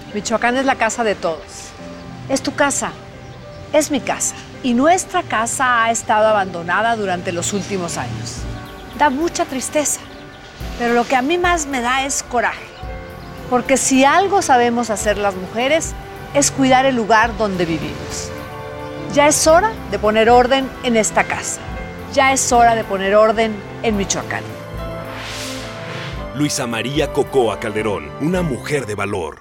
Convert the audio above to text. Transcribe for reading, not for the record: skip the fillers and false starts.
Michoacán es la casa de todos. Es tu casa, es mi casa. Y nuestra casa ha estado abandonada durante los últimos años. Da mucha tristeza, pero lo que a mí más me da es coraje. Porque si algo sabemos hacer las mujeres, es cuidar el lugar donde vivimos. Ya es hora de poner orden en esta casa. Ya es hora de poner orden en Michoacán. Luisa María Cocoa Calderón, una mujer de valor.